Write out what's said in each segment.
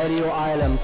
Radio Island.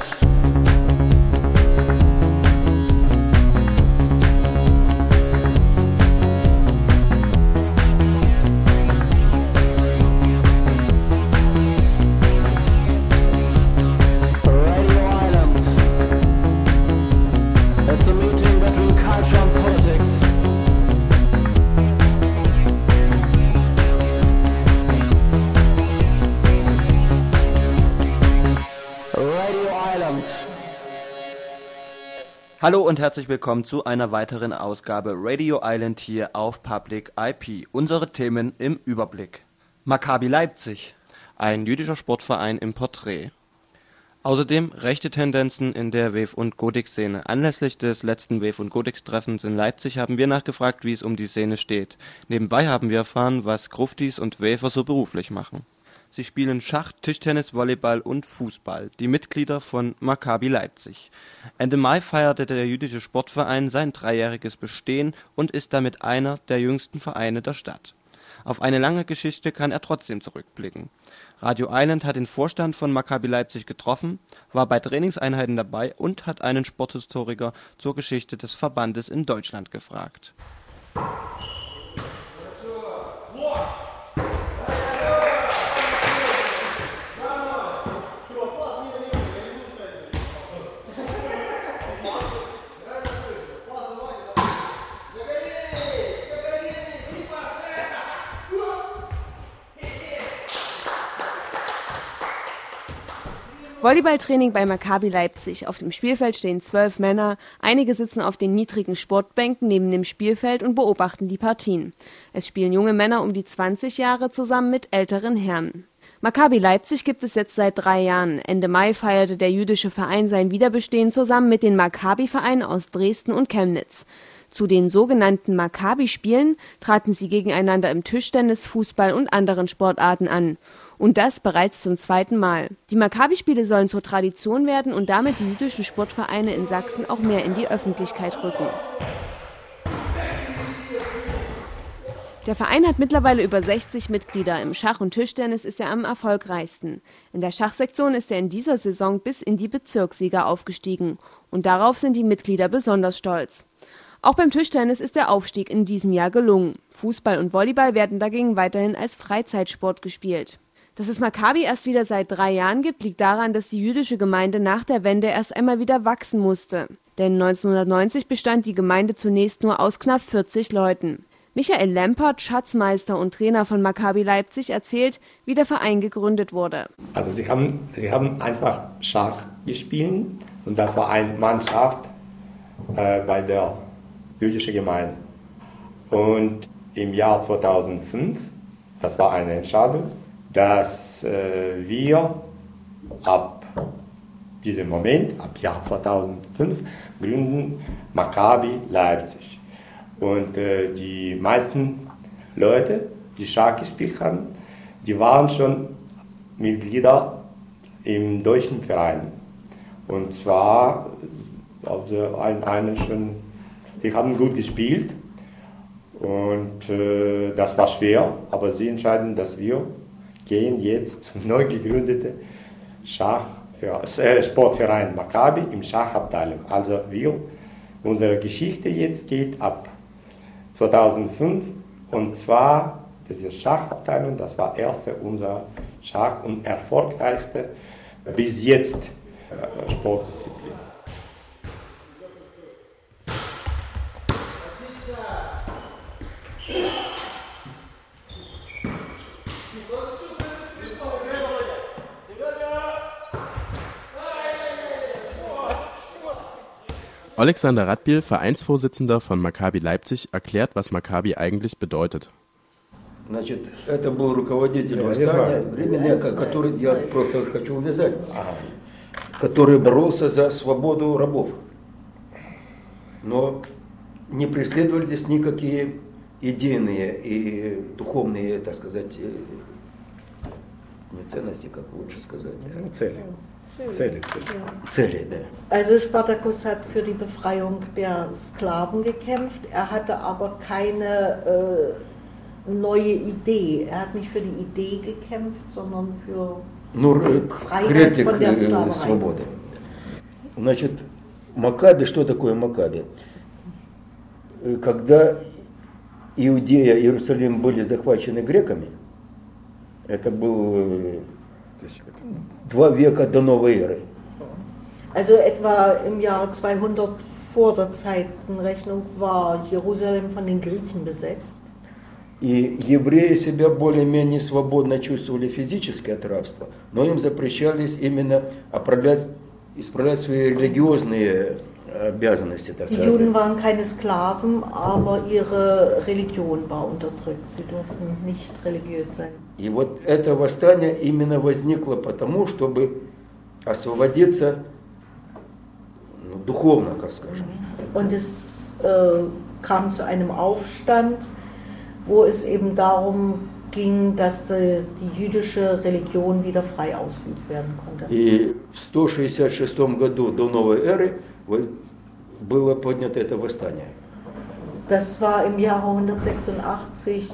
Hallo und herzlich willkommen zu einer weiteren Ausgabe Radio Island hier auf Public IP. Unsere Themen im Überblick. Maccabi Leipzig, ein jüdischer Sportverein im Porträt. Außerdem rechte Tendenzen in der Wave- und Gothic-Szene. Anlässlich des letzten Wave- und Gothic-Treffens in Leipzig haben wir nachgefragt, wie es um die Szene steht. Nebenbei haben wir erfahren, was Gruftis und Wafer so beruflich machen. Sie spielen Schach, Tischtennis, Volleyball und Fußball, die Mitglieder von Maccabi Leipzig. Ende Mai feierte der jüdische Sportverein sein 3-jähriges Bestehen und ist damit einer der jüngsten Vereine der Stadt. Auf eine lange Geschichte kann er trotzdem zurückblicken. Radio Island hat den Vorstand von Maccabi Leipzig getroffen, war bei Trainingseinheiten dabei und hat einen Sporthistoriker zur Geschichte des Verbandes in Deutschland gefragt. Volleyballtraining bei Maccabi Leipzig. Auf dem Spielfeld stehen 12 Männer. Einige sitzen auf den niedrigen Sportbänken neben dem Spielfeld und beobachten die Partien. Es spielen junge Männer um die 20 Jahre zusammen mit älteren Herren. Maccabi Leipzig gibt es jetzt seit 3 Jahren. Ende Mai feierte der jüdische Verein sein Wiederbestehen zusammen mit den Maccabi-Vereinen aus Dresden und Chemnitz. Zu den sogenannten Maccabi-Spielen traten sie gegeneinander im Tischtennis, Fußball und anderen Sportarten an. Und das bereits zum 2. Mal. Die Maccabi-Spiele sollen zur Tradition werden und damit die jüdischen Sportvereine in Sachsen auch mehr in die Öffentlichkeit rücken. Der Verein hat mittlerweile über 60 Mitglieder. Im Schach- und Tischtennis ist er am erfolgreichsten. In der Schachsektion ist er in dieser Saison bis in die Bezirksliga aufgestiegen. Und darauf sind die Mitglieder besonders stolz. Auch beim Tischtennis ist der Aufstieg in diesem Jahr gelungen. Fußball und Volleyball werden dagegen weiterhin als Freizeitsport gespielt. Dass es Maccabi erst wieder seit 3 Jahren gibt, liegt daran, dass die jüdische Gemeinde nach der Wende erst einmal wieder wachsen musste. Denn 1990 bestand die Gemeinde zunächst nur aus knapp 40 Leuten. Michael Lempert, Schatzmeister und Trainer von Maccabi Leipzig, erzählt, wie der Verein gegründet wurde. Also sie haben einfach Schach gespielt und das war eine Mannschaft bei der jüdischen Gemeinde. Und im Jahr 2005, das war eine Entscheidung, dass wir ab diesem Moment, ab Jahr 2005, gründen Maccabi Leipzig. Und die meisten Leute, die Schach gespielt haben, die waren schon Mitglieder im deutschen Verein. Und zwar, also eine schon, sie haben gut gespielt und das war schwer, aber sie entscheiden, dass wir gehen jetzt zum neu gegründeten Sportverein Maccabi im Schachabteilung. Also unsere Geschichte jetzt geht ab 2005 und zwar diese Schachabteilung, das war erste unser Schach und erfolgreichste bis jetzt Sportdisziplin. Alexander Radbil, Vereinsvorsitzender von Maccabi Leipzig, erklärt, was Maccabi eigentlich bedeutet. Значит, это был руководитель восстания, временный, который, я просто хочу увязать, который боролся за свободу рабов. Но не преследовались никакие идейные и духовные, так сказать, не ценности, как лучше сказать. Zelle, ne? Also Spartacus hat für die Befreiung der Sklaven gekämpft, er hatte aber keine neue Idee. Er hat nicht für die Idee gekämpft, sondern für Freiheit von der Sklaverei. Значит, Маккаби, что такое Маккаби? Когда Иудея и Иерусалим были захвачены греками, это был 2 века до новой эры. Also etwa im Jahr 200 vor der Zeitenrechnung war Jerusalem von den Griechen besetzt. И евреи себя более-менее свободно чувствовали физически от рабства, но им запрещались именно исправлять свои религиозные обязанности. Die Juden waren keine Sklaven, aber ihre Religion war unterdrückt. Sie durften nicht religiös sein. И вот это восстание именно возникло потому, чтобы освободиться духовно, как скажем. Und es kam zu einem Aufstand, wo es eben darum ging, dass die jüdische Religion wieder frei ausgeübt werden konnte. И в 166 году до новой эры было поднято это восстание. Das war im Jahre 168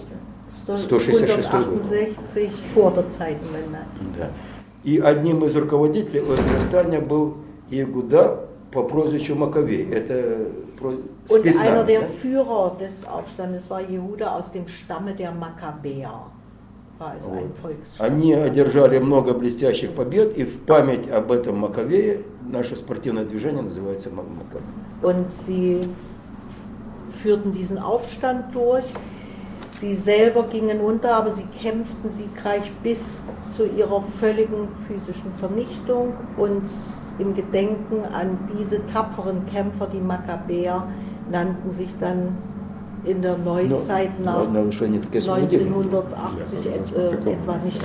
vor der Zeitenwende. Да. И одним из руководителей этого восстания был Иегуда по прозвищу Маккавей. Это Und einer der Führer des Aufstandes war Jehuda aus dem Stamme der Makkabäer. War also ein Volksstamm. Они одержали много блестящих побед, и в память об этом Маккавее наше спортивное движение называется Маккаби. Und sie führten diesen Aufstand durch. Sie selber gingen unter, aber sie kämpften siegreich bis zu ihrer völligen physischen Vernichtung. Und im Gedenken an diese tapferen Kämpfer, die Makkabäer, nannten sich dann in der Neuzeit nach 1980, etwa nicht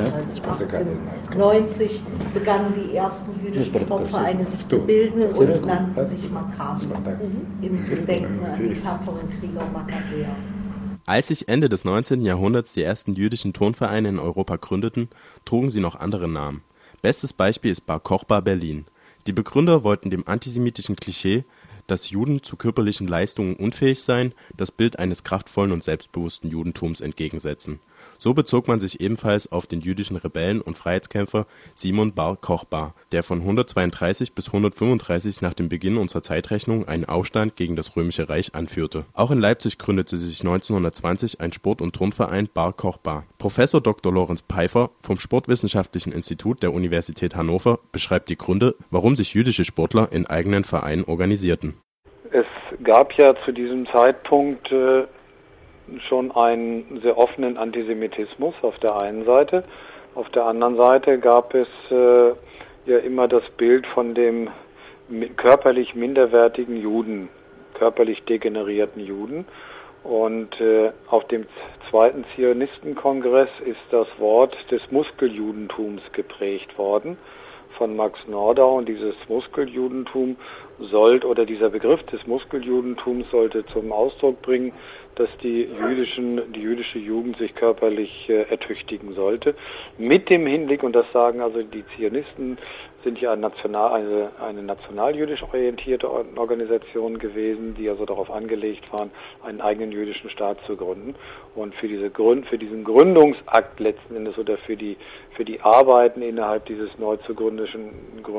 1890, begannen die ersten jüdischen Sportvereine sich zu bilden und nannten sich Maccabi im Gedenken an die tapferen Krieger Makkabäer. Als sich Ende des 19. Jahrhunderts die ersten jüdischen Turnvereine in Europa gründeten, trugen sie noch andere Namen. Bestes Beispiel ist Bar Kochba Berlin. Die Begründer wollten dem antisemitischen Klischee, dass Juden zu körperlichen Leistungen unfähig seien, das Bild eines kraftvollen und selbstbewussten Judentums entgegensetzen. So bezog man sich ebenfalls auf den jüdischen Rebellen und Freiheitskämpfer Simon Bar Kochba, der von 132 bis 135 nach dem Beginn unserer Zeitrechnung einen Aufstand gegen das Römische Reich anführte. Auch in Leipzig gründete sich 1920 ein Sport- und Turnverein Bar Kochba. Professor Dr. Lorenz Peifer vom Sportwissenschaftlichen Institut der Universität Hannover beschreibt die Gründe, warum sich jüdische Sportler in eigenen Vereinen organisierten. Es gab ja zu diesem Zeitpunkt schon einen sehr offenen Antisemitismus auf der einen Seite. Auf der anderen Seite gab es ja immer das Bild von dem körperlich minderwertigen Juden, körperlich degenerierten Juden. Und auf dem zweiten Zionistenkongress ist das Wort des Muskeljudentums geprägt worden von Max Nordau. Und dieses Muskeljudentum dieser Begriff des Muskeljudentums sollte zum Ausdruck bringen, dass die jüdische Jugend sich körperlich ertüchtigen sollte. Mit dem Hinblick, und das sagen also die Zionisten, sind ja eine nationaljüdisch orientierte Organisation gewesen, die also darauf angelegt waren, einen eigenen jüdischen Staat zu gründen. Und für diesen Gründungsakt letzten Endes oder für die Arbeiten innerhalb dieses neu zu gründenden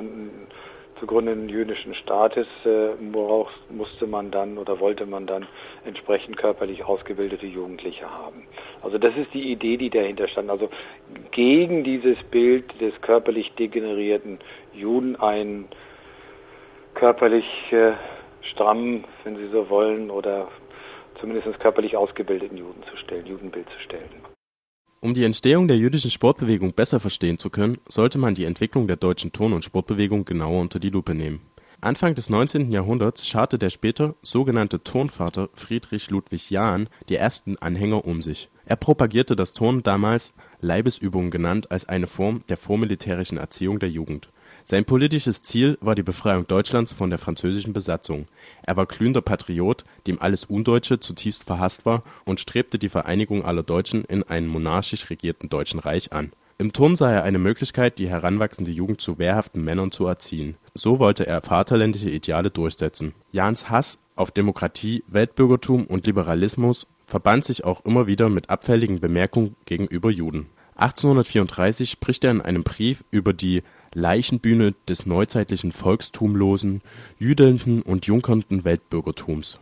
jüdischen Staates wollte man dann entsprechend körperlich ausgebildete Jugendliche haben. Also das ist die Idee, die dahinter stand. Also gegen dieses Bild des körperlich degenerierten Juden einen körperlich strammen, wenn Sie so wollen, oder zumindest körperlich ausgebildeten Judenbild zu stellen. Um die Entstehung der jüdischen Sportbewegung besser verstehen zu können, sollte man die Entwicklung der deutschen Turn- und Sportbewegung genauer unter die Lupe nehmen. Anfang des 19. Jahrhunderts scharte der später sogenannte Turnvater Friedrich Ludwig Jahn die ersten Anhänger um sich. Er propagierte das Turnen, damals Leibesübungen genannt, als eine Form der vormilitärischen Erziehung der Jugend. Sein politisches Ziel war die Befreiung Deutschlands von der französischen Besatzung. Er war glühender Patriot, dem alles Undeutsche zutiefst verhasst war, und strebte die Vereinigung aller Deutschen in einem monarchisch regierten Deutschen Reich an. Im Turnen sah er eine Möglichkeit, die heranwachsende Jugend zu wehrhaften Männern zu erziehen. So wollte er vaterländische Ideale durchsetzen. Jahns Hass auf Demokratie, Weltbürgertum und Liberalismus verband sich auch immer wieder mit abfälligen Bemerkungen gegenüber Juden. 1834 spricht er in einem Brief über die Leichenbühne des neuzeitlichen volkstumlosen, jüdelnden und junkernden Weltbürgertums.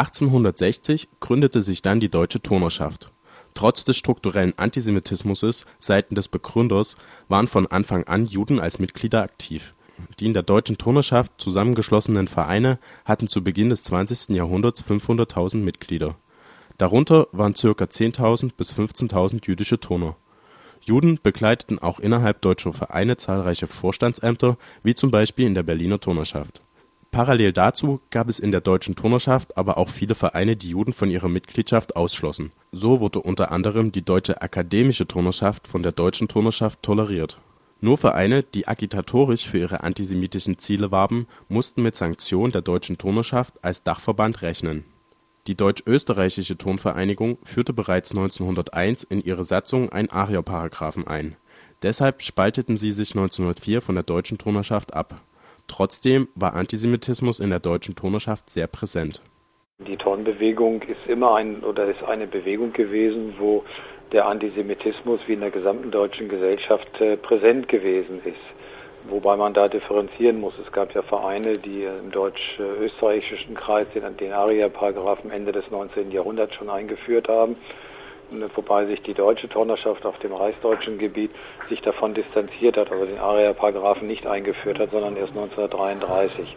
1860 gründete sich dann die Deutsche Turnerschaft. Trotz des strukturellen Antisemitismus seitens des Begründers waren von Anfang an Juden als Mitglieder aktiv. Die in der Deutschen Turnerschaft zusammengeschlossenen Vereine hatten zu Beginn des 20. Jahrhunderts 500.000 Mitglieder. Darunter waren ca. 10.000 bis 15.000 jüdische Turner. Juden bekleideten auch innerhalb deutscher Vereine zahlreiche Vorstandsämter, wie zum Beispiel in der Berliner Turnerschaft. Parallel dazu gab es in der Deutschen Turnerschaft aber auch viele Vereine, die Juden von ihrer Mitgliedschaft ausschlossen. So wurde unter anderem die Deutsche Akademische Turnerschaft von der Deutschen Turnerschaft toleriert. Nur Vereine, die agitatorisch für ihre antisemitischen Ziele warben, mussten mit Sanktionen der Deutschen Turnerschaft als Dachverband rechnen. Die Deutsch-Österreichische Turnvereinigung führte bereits 1901 in ihre Satzung einen Arierparagraphen ein. Deshalb spalteten sie sich 1904 von der Deutschen Turnerschaft ab. Trotzdem war Antisemitismus in der Deutschen Turnerschaft sehr präsent. Die Turnbewegung ist immer eine Bewegung gewesen, wo der Antisemitismus wie in der gesamten deutschen Gesellschaft präsent gewesen ist. Wobei man da differenzieren muss. Es gab ja Vereine, die im deutsch-österreichischen Kreis den Arierparagraphen Ende des 19. Jahrhunderts schon eingeführt haben, wobei sich die Deutsche Turnerschaft auf dem reichsdeutschen Gebiet sich davon distanziert hat, also den Arierparagraphen nicht eingeführt hat, sondern erst 1933.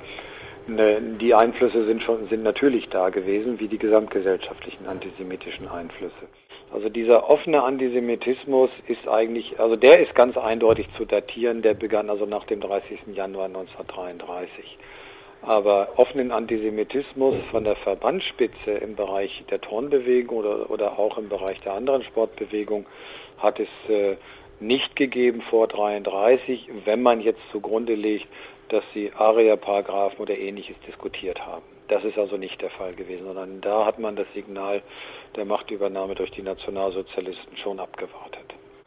Die Einflüsse sind natürlich da gewesen, wie die gesamtgesellschaftlichen antisemitischen Einflüsse. Also dieser offene Antisemitismus ist der ist ganz eindeutig zu datieren, der begann also nach dem 30. Januar 1933. Aber offenen Antisemitismus von der Verbandsspitze im Bereich der Turnbewegung oder auch im Bereich der anderen Sportbewegung hat es nicht gegeben vor 1933, wenn man jetzt zugrunde legt, dass sie Arierparagraphen oder Ähnliches diskutiert haben. Das ist also nicht der Fall gewesen, sondern da hat man das Signal der Machtübernahme durch die Nationalsozialisten schon abgewartet.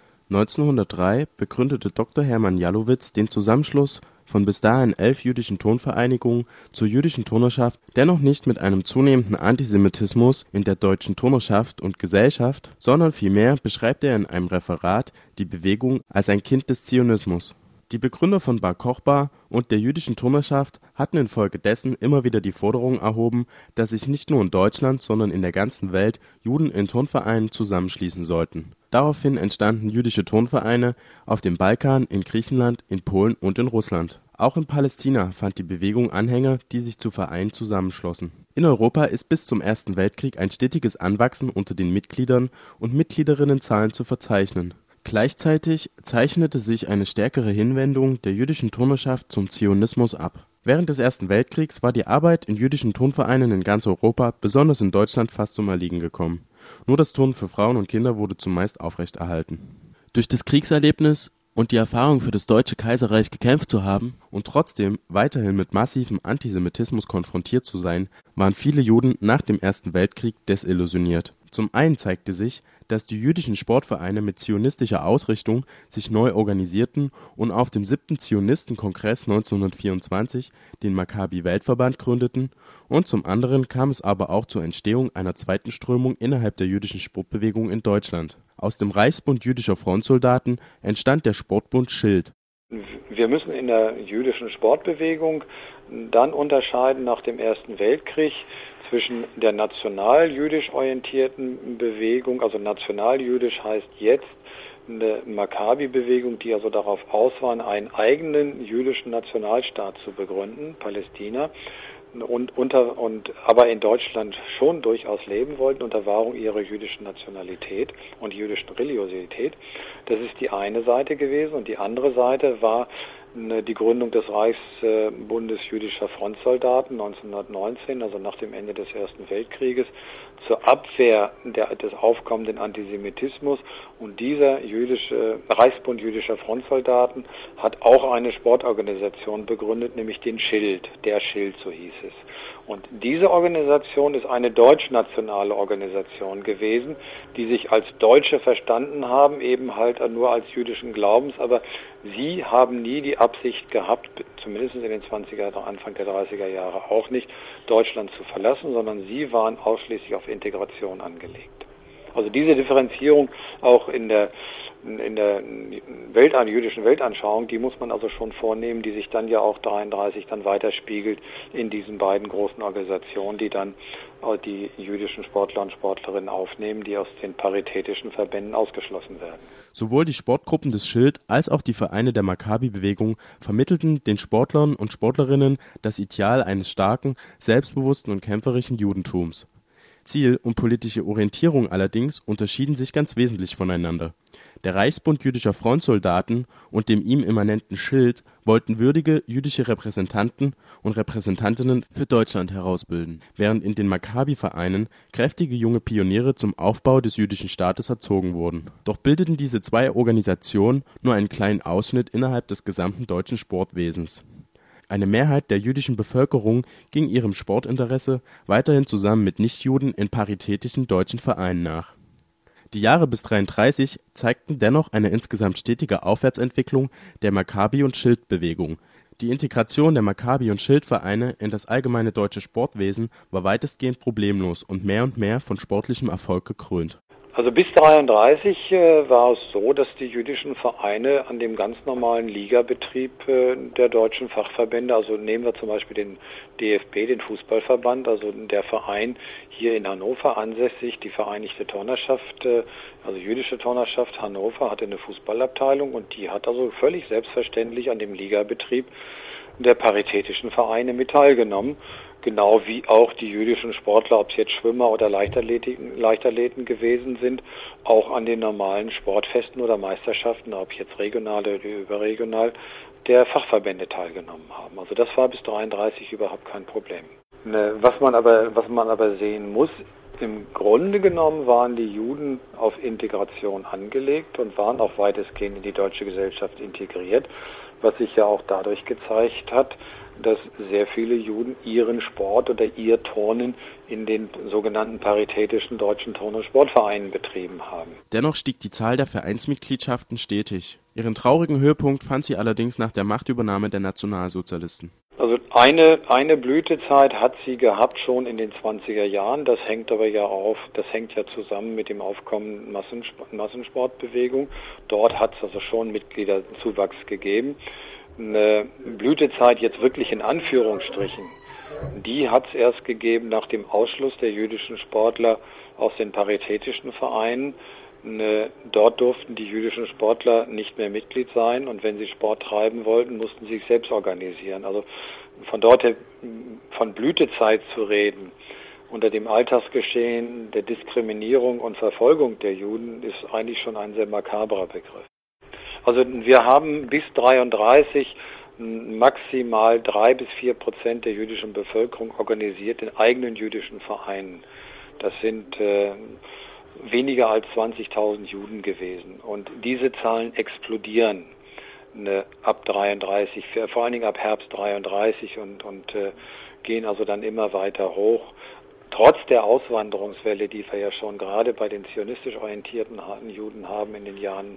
1903 begründete Dr. Hermann Jalowitz den Zusammenschluss von bis dahin 11 jüdischen Turnvereinigungen zur Jüdischen Turnerschaft, dennoch nicht mit einem zunehmenden Antisemitismus in der Deutschen Turnerschaft und Gesellschaft, sondern vielmehr beschreibt er in einem Referat die Bewegung als ein Kind des Zionismus. Die Begründer von Bar Kochba und der Jüdischen Turnerschaft hatten infolgedessen immer wieder die Forderung erhoben, dass sich nicht nur in Deutschland, sondern in der ganzen Welt Juden in Turnvereinen zusammenschließen sollten. Daraufhin entstanden jüdische Turnvereine auf dem Balkan, in Griechenland, in Polen und in Russland. Auch in Palästina fand die Bewegung Anhänger, die sich zu Vereinen zusammenschlossen. In Europa ist bis zum Ersten Weltkrieg ein stetiges Anwachsen unter den Mitgliedern und Mitgliederinnenzahlen zu verzeichnen. Gleichzeitig zeichnete sich eine stärkere Hinwendung der Jüdischen Turnerschaft zum Zionismus ab. Während des Ersten Weltkriegs war die Arbeit in jüdischen Turnvereinen in ganz Europa, besonders in Deutschland, fast zum Erliegen gekommen. Nur das Turnen für Frauen und Kinder wurde zumeist aufrechterhalten. Durch das Kriegserlebnis und die Erfahrung, für das Deutsche Kaiserreich gekämpft zu haben und trotzdem weiterhin mit massivem Antisemitismus konfrontiert zu sein, waren viele Juden nach dem Ersten Weltkrieg desillusioniert. Zum einen zeigte sich, dass die jüdischen Sportvereine mit zionistischer Ausrichtung sich neu organisierten und auf dem 7. Zionistenkongress 1924 den Maccabi-Weltverband gründeten, und zum anderen kam es aber auch zur Entstehung einer zweiten Strömung innerhalb der jüdischen Sportbewegung in Deutschland. Aus dem Reichsbund jüdischer Frontsoldaten entstand der Sportbund Schild. Wir müssen in der jüdischen Sportbewegung dann unterscheiden nach dem Ersten Weltkrieg zwischen der nationaljüdisch orientierten Bewegung, also nationaljüdisch heißt jetzt eine Maccabi-Bewegung, die also darauf aus war, einen eigenen jüdischen Nationalstaat zu begründen, Palästina, aber in Deutschland schon durchaus leben wollten unter Wahrung ihrer jüdischen Nationalität und jüdischen Religiosität. Das ist die eine Seite gewesen, und die andere Seite war die Gründung des Reichsbundes jüdischer Frontsoldaten 1919, also nach dem Ende des Ersten Weltkrieges, zur Abwehr des aufkommenden Antisemitismus. Und dieser Reichsbund jüdischer Frontsoldaten hat auch eine Sportorganisation begründet, nämlich den Schild, der Schild, so hieß es. Und diese Organisation ist eine deutschnationale Organisation gewesen, die sich als Deutsche verstanden haben, eben halt nur als jüdischen Glaubens, aber sie haben nie die Absicht gehabt, zumindest in den 20er, Anfang der 30er Jahre auch nicht, Deutschland zu verlassen, sondern sie waren ausschließlich auf Integration angelegt. Also diese Differenzierung auch in der jüdischen Weltanschauung, die muss man also schon vornehmen, die sich dann ja auch 33 dann weiterspiegelt in diesen beiden großen Organisationen, die dann die jüdischen Sportler und Sportlerinnen aufnehmen, die aus den paritätischen Verbänden ausgeschlossen werden. Sowohl die Sportgruppen des Schild als auch die Vereine der Maccabi-Bewegung vermittelten den Sportlern und Sportlerinnen das Ideal eines starken, selbstbewussten und kämpferischen Judentums. Ziel und politische Orientierung allerdings unterschieden sich ganz wesentlich voneinander. Der Reichsbund jüdischer Frontsoldaten und dem ihm immanenten Schild wollten würdige jüdische Repräsentanten und Repräsentantinnen für Deutschland herausbilden, während in den Maccabi-Vereinen kräftige junge Pioniere zum Aufbau des jüdischen Staates erzogen wurden. Doch bildeten diese zwei Organisationen nur einen kleinen Ausschnitt innerhalb des gesamten deutschen Sportwesens. Eine Mehrheit der jüdischen Bevölkerung ging ihrem Sportinteresse weiterhin zusammen mit Nichtjuden in paritätischen deutschen Vereinen nach. Die Jahre bis 1933 zeigten dennoch eine insgesamt stetige Aufwärtsentwicklung der Maccabi- und Schild-Bewegung. Die Integration der Maccabi- und Schild-Vereine in das allgemeine deutsche Sportwesen war weitestgehend problemlos und mehr von sportlichem Erfolg gekrönt. Also bis 1933 war es so, dass die jüdischen Vereine an dem ganz normalen Ligabetrieb der deutschen Fachverbände, also nehmen wir zum Beispiel den DFB, den Fußballverband, also der Verein hier in Hannover ansässig, die Vereinigte Turnerschaft, also jüdische Turnerschaft Hannover hatte eine Fußballabteilung und die hat also völlig selbstverständlich an dem Ligabetrieb der paritätischen Vereine mit teilgenommen. Genau wie auch die jüdischen Sportler, ob es jetzt Schwimmer oder Leichtathleten gewesen sind, auch an den normalen Sportfesten oder Meisterschaften, ob jetzt regional oder überregional, der Fachverbände teilgenommen haben. Also das war bis 1933 überhaupt kein Problem. Was man aber sehen muss, im Grunde genommen waren die Juden auf Integration angelegt und waren auch weitestgehend in die deutsche Gesellschaft integriert, was sich ja auch dadurch gezeigt hat, dass sehr viele Juden ihren Sport oder ihr Turnen in den sogenannten paritätischen deutschen Turn- und Sportvereinen betrieben haben. Dennoch stieg die Zahl der Vereinsmitgliedschaften stetig. Ihren traurigen Höhepunkt fand sie allerdings nach der Machtübernahme der Nationalsozialisten. Also eine Blütezeit hat sie gehabt schon in den 20er Jahren. Das hängt ja zusammen mit dem Aufkommen Massensportbewegung. Dort hat es also schon Mitgliederzuwachs gegeben. Eine Blütezeit jetzt wirklich in Anführungsstrichen, die hat es erst gegeben nach dem Ausschluss der jüdischen Sportler aus den paritätischen Vereinen. Dort durften die jüdischen Sportler nicht mehr Mitglied sein und wenn sie Sport treiben wollten, mussten sie sich selbst organisieren. Also von dort her, von Blütezeit zu reden, unter dem Alltagsgeschehen der Diskriminierung und Verfolgung der Juden, ist eigentlich schon ein sehr makabrer Begriff. Also wir haben bis 1933 maximal 3-4% der jüdischen Bevölkerung organisiert in eigenen jüdischen Vereinen. Das sind weniger als 20.000 Juden gewesen. Und diese Zahlen explodieren ab 33, vor allen Dingen ab Herbst 33 und gehen also dann immer weiter hoch. Trotz der Auswanderungswelle, die wir ja schon gerade bei den zionistisch orientierten Juden haben in den Jahren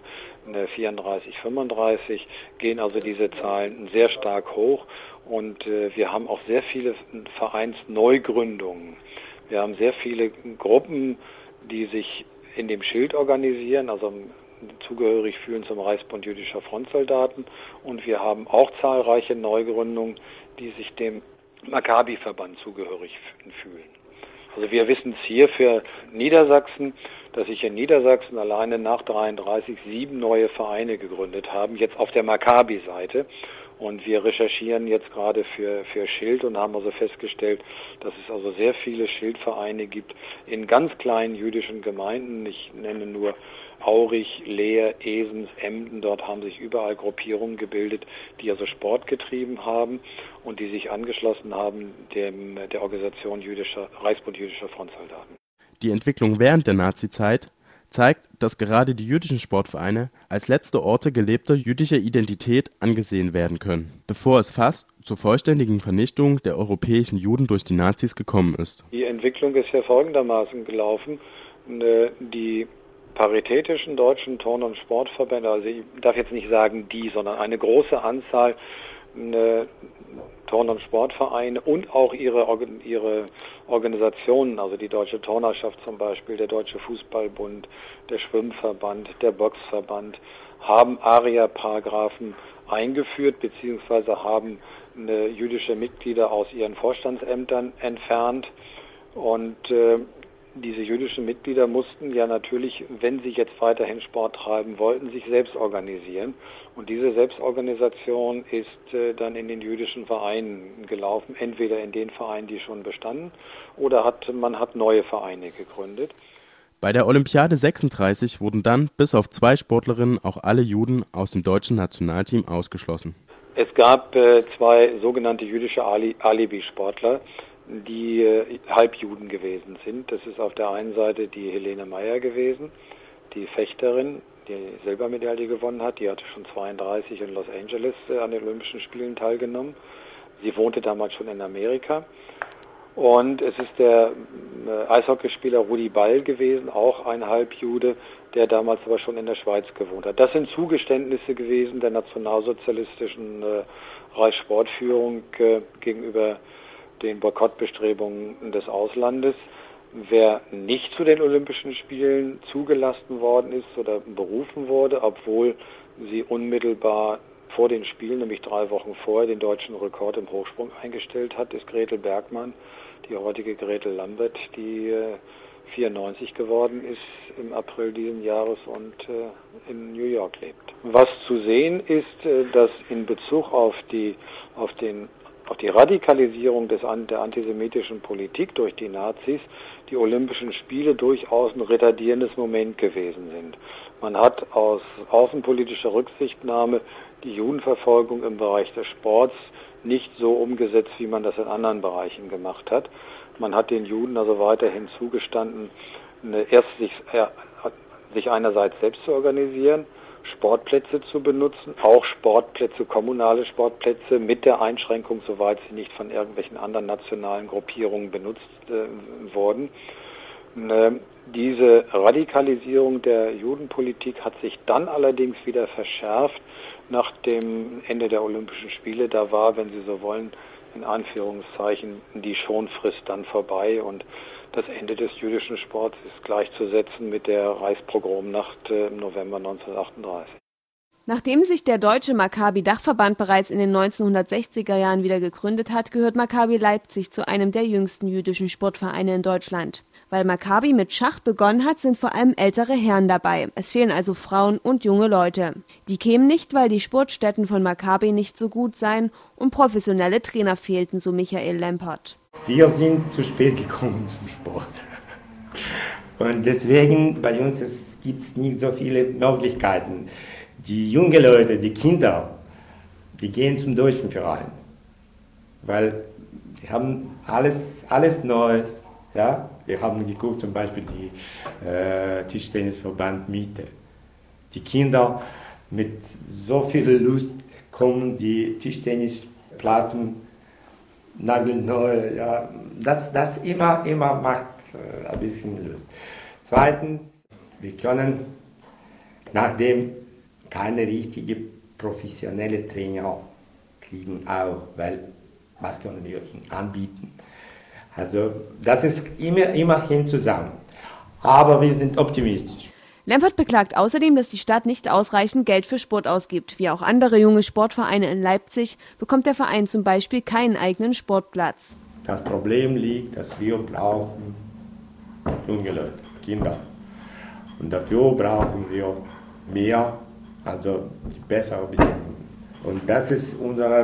34, 35, gehen also diese Zahlen sehr stark hoch und wir haben auch sehr viele Vereinsneugründungen. Wir haben sehr viele Gruppen, die sich in dem Schild organisieren, also zugehörig fühlen zum Reichsbund jüdischer Frontsoldaten und wir haben auch zahlreiche Neugründungen, die sich dem Maccabi-Verband zugehörig fühlen. Also wir wissen es hier für Niedersachsen, dass sich in Niedersachsen alleine nach 1933 7 neue Vereine gegründet haben, jetzt auf der Maccabi-Seite. Und wir recherchieren jetzt gerade für Schild und haben also festgestellt, dass es also sehr viele Schildvereine gibt in ganz kleinen jüdischen Gemeinden. Ich nenne nur Aurich, Leer, Esens, Emden. Dort haben sich überall Gruppierungen gebildet, die also Sport getrieben haben und die sich angeschlossen haben der Organisation Reichsbund jüdischer Frontsoldaten. Die Entwicklung während der Nazizeit zeigt, dass gerade die jüdischen Sportvereine als letzte Orte gelebter jüdischer Identität angesehen werden können, bevor es fast zur vollständigen Vernichtung der europäischen Juden durch die Nazis gekommen ist. Die Entwicklung ist ja folgendermaßen gelaufen. Die paritätischen deutschen Turn- und Sportverbände, also ich darf jetzt nicht sagen die, sondern eine große Anzahl Turn- und Sportvereine und auch ihre Organisationen, also die Deutsche Turnerschaft zum Beispiel, der Deutsche Fußballbund, der Schwimmverband, der Boxverband, haben Aria-Paragraphen eingeführt beziehungsweise haben jüdische Mitglieder aus ihren Vorstandsämtern entfernt. Und diese jüdischen Mitglieder mussten ja natürlich, wenn sie jetzt weiterhin Sport treiben wollten, sich selbst organisieren. Und diese Selbstorganisation ist dann in den jüdischen Vereinen gelaufen, entweder in den Vereinen, die schon bestanden, oder man hat neue Vereine gegründet. Bei der Olympiade 36 wurden dann bis auf 2 Sportlerinnen auch alle Juden aus dem deutschen Nationalteam ausgeschlossen. Es gab 2 sogenannte jüdische Alibi-Sportler, die Halbjuden gewesen sind. Das ist auf der einen Seite die Helene Meyer gewesen, die Fechterin, die Silbermedaille gewonnen hat. Die hatte schon 32 in Los Angeles an den Olympischen Spielen teilgenommen. Sie wohnte damals schon in Amerika. Und es ist der Eishockeyspieler Rudi Ball gewesen, auch ein Halbjude, der damals aber schon in der Schweiz gewohnt hat. Das sind Zugeständnisse gewesen der nationalsozialistischen Reichssportführung gegenüber den Boykottbestrebungen des Auslandes. Wer nicht zu den Olympischen Spielen zugelassen worden ist oder berufen wurde, obwohl sie unmittelbar vor den Spielen, nämlich 3 Wochen vorher, den deutschen Rekord im Hochsprung eingestellt hat, ist Gretel Bergmann, die heutige Gretel Lambert, die 94 geworden ist im April dieses Jahres und in New York lebt. Was zu sehen ist, dass in Bezug auf die Radikalisierung der antisemitischen Politik durch die Nazis die Olympischen Spiele durchaus ein retardierendes Moment gewesen sind. Man hat aus außenpolitischer Rücksichtnahme die Judenverfolgung im Bereich des Sports nicht so umgesetzt, wie man das in anderen Bereichen gemacht hat. Man hat den Juden also weiterhin zugestanden, erst sich einerseits selbst zu organisieren, Sportplätze zu benutzen, auch Sportplätze, kommunale Sportplätze mit der Einschränkung, soweit sie nicht von irgendwelchen anderen nationalen Gruppierungen benutzt wurden. Diese Radikalisierung der Judenpolitik hat sich dann allerdings wieder verschärft nach dem Ende der Olympischen Spiele. Da war, wenn Sie so wollen, in Anführungszeichen die Schonfrist dann vorbei und das Ende des jüdischen Sports ist gleichzusetzen mit der Reichspogromnacht im November 1938. Nachdem sich der deutsche Maccabi-Dachverband bereits in den 1960er Jahren wieder gegründet hat, gehört Maccabi Leipzig zu einem der jüngsten jüdischen Sportvereine in Deutschland. Weil Maccabi mit Schach begonnen hat, sind vor allem ältere Herren dabei. Es fehlen also Frauen und junge Leute. Die kämen nicht, weil die Sportstätten von Maccabi nicht so gut seien und professionelle Trainer fehlten, so Michael Lempert. Wir sind zu spät gekommen zum Sport. Und deswegen bei uns gibt es nicht so viele Möglichkeiten. Die jungen Leute, die Kinder, die gehen zum deutschen Verein, weil die haben alles Neues. Ja? Wir haben geguckt, zum Beispiel die Tischtennisverband Miete. Die Kinder mit so viel Lust kommen, die Tischtennisplatten nagelneu. Ja? Das immer macht ein bisschen Lust. Zweitens, wir können nachdem keine richtige professionelle Trainer kriegen auch, weil was können wir ihnen anbieten? Also das ist immerhin zusammen. Aber wir sind optimistisch. Lempert beklagt außerdem, dass die Stadt nicht ausreichend Geld für Sport ausgibt. Wie auch andere junge Sportvereine in Leipzig bekommt der Verein zum Beispiel keinen eigenen Sportplatz. Das Problem liegt, dass wir brauchen junge Leute, Kinder. Und dafür brauchen wir mehr, also bessere Bedingungen. Und das ist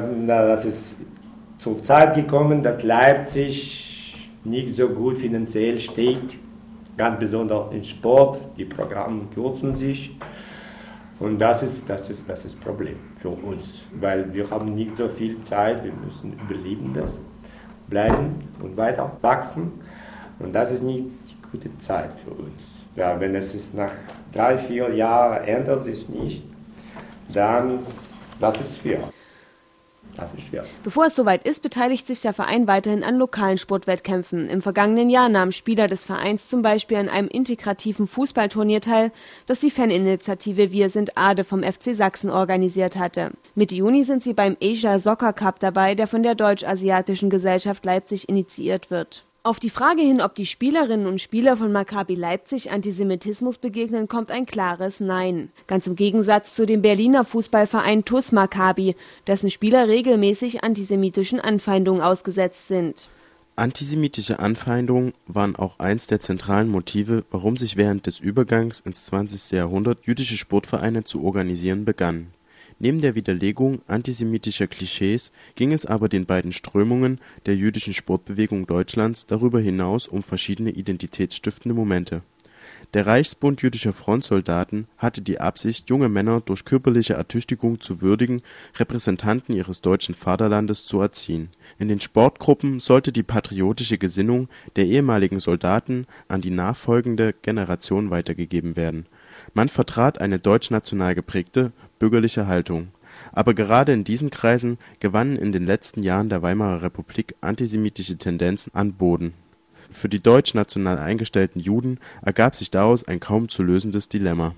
zur Zeit gekommen, dass Leipzig nicht so gut finanziell steht, ganz besonders im Sport. Die Programme kürzen sich. Und das ist das Problem für uns, weil wir haben nicht so viel Zeit, wir müssen überleben das, bleiben und weiter wachsen. Und das ist nicht die gute Zeit für uns. Ja, wenn es ist nach 3-4 Jahren ändert sich nicht, dann das ist fair. Das ist schwer. Bevor es soweit ist, beteiligt sich der Verein weiterhin an lokalen Sportwettkämpfen. Im vergangenen Jahr nahmen Spieler des Vereins zum Beispiel an einem integrativen Fußballturnier teil, das die Faninitiative Wir sind Ade vom FC Sachsen organisiert hatte. Mitte Juni sind sie beim Asia Soccer Cup dabei, der von der Deutsch-Asiatischen Gesellschaft Leipzig initiiert wird. Auf die Frage hin, ob die Spielerinnen und Spieler von Maccabi Leipzig Antisemitismus begegnen, kommt ein klares Nein. Ganz im Gegensatz zu dem Berliner Fußballverein TuS Maccabi, dessen Spieler regelmäßig antisemitischen Anfeindungen ausgesetzt sind. Antisemitische Anfeindungen waren auch eins der zentralen Motive, warum sich während des Übergangs ins 20. Jahrhundert jüdische Sportvereine zu organisieren begannen. Neben der Widerlegung antisemitischer Klischees ging es aber den beiden Strömungen der jüdischen Sportbewegung Deutschlands darüber hinaus um verschiedene identitätsstiftende Momente. Der Reichsbund jüdischer Frontsoldaten hatte die Absicht, junge Männer durch körperliche Ertüchtigung zu würdigen Repräsentanten ihres deutschen Vaterlandes zu erziehen. In den Sportgruppen sollte die patriotische Gesinnung der ehemaligen Soldaten an die nachfolgende Generation weitergegeben werden. Man vertrat eine deutschnational geprägte bürgerliche Haltung. Aber gerade in diesen Kreisen gewannen in den letzten Jahren der Weimarer Republik antisemitische Tendenzen an Boden. Für die deutschnational eingestellten Juden ergab sich daraus ein kaum zu lösendes Dilemma.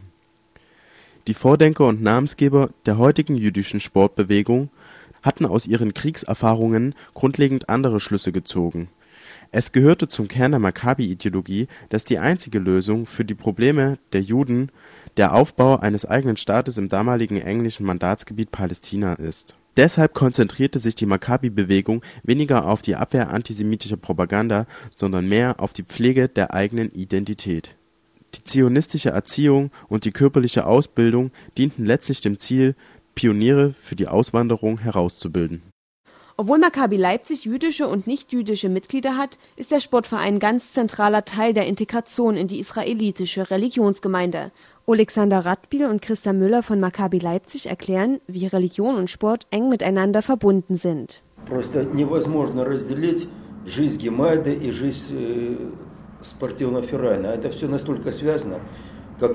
Die Vordenker und Namensgeber der heutigen jüdischen Sportbewegung hatten aus ihren Kriegserfahrungen grundlegend andere Schlüsse gezogen. Es gehörte zum Kern der Maccabi-Ideologie, dass die einzige Lösung für die Probleme der Juden der Aufbau eines eigenen Staates im damaligen englischen Mandatsgebiet Palästina ist. Deshalb konzentrierte sich die Maccabi-Bewegung weniger auf die Abwehr antisemitischer Propaganda, sondern mehr auf die Pflege der eigenen Identität. Die zionistische Erziehung und die körperliche Ausbildung dienten letztlich dem Ziel, Pioniere für die Auswanderung herauszubilden. Obwohl Maccabi Leipzig jüdische und nicht-jüdische Mitglieder hat, ist der Sportverein ganz zentraler Teil der Integration in die israelitische Religionsgemeinde. Alexander Radbil und Christa Müller von Maccabi Leipzig erklären, wie Religion und Sport eng miteinander verbunden sind. Просто невозможно разделить жизнь гемайды и жизнь спортивного ферайна. Это все настолько связано. Man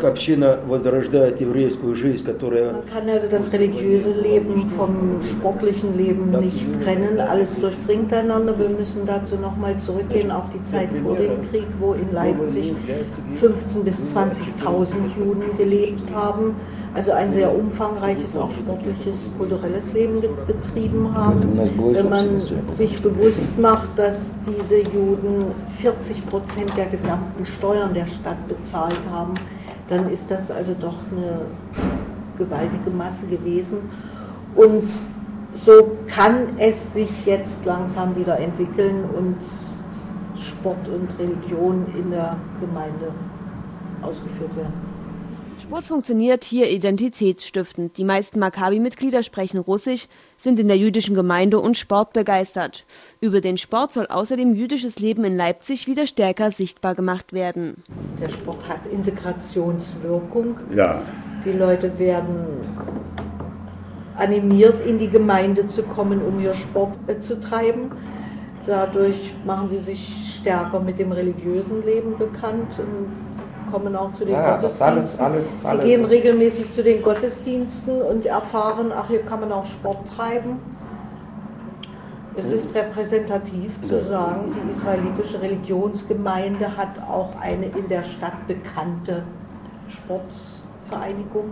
kann also das religiöse Leben vom sportlichen Leben nicht trennen. Alles durchdringt einander. Wir müssen dazu nochmal zurückgehen auf die Zeit vor dem Krieg, wo in Leipzig 15.000 bis 20.000 Juden gelebt haben. Also ein sehr umfangreiches, auch sportliches, kulturelles Leben betrieben haben. Wenn man sich bewusst macht, dass diese Juden 40% der gesamten Steuern der Stadt bezahlt haben, dann ist das also doch eine gewaltige Masse gewesen. Und so kann es sich jetzt langsam wieder entwickeln und Sport und Religion in der Gemeinde ausgeführt werden. Sport funktioniert hier identitätsstiftend. Die meisten Maccabi-Mitglieder sprechen Russisch, sind in der jüdischen Gemeinde und sportbegeistert. Über den Sport soll außerdem jüdisches Leben in Leipzig wieder stärker sichtbar gemacht werden. Der Sport hat Integrationswirkung. Ja. Die Leute werden animiert, in die Gemeinde zu kommen, um hier Sport zu treiben. Dadurch machen sie sich stärker mit dem religiösen Leben bekannt und kommen auch zu den Gottesdiensten. Sie gehen regelmäßig zu den Gottesdiensten und erfahren, ach, hier kann man auch Sport treiben. Es ist repräsentativ zu sagen, die israelitische Religionsgemeinde hat auch eine in der Stadt bekannte Sportvereinigung.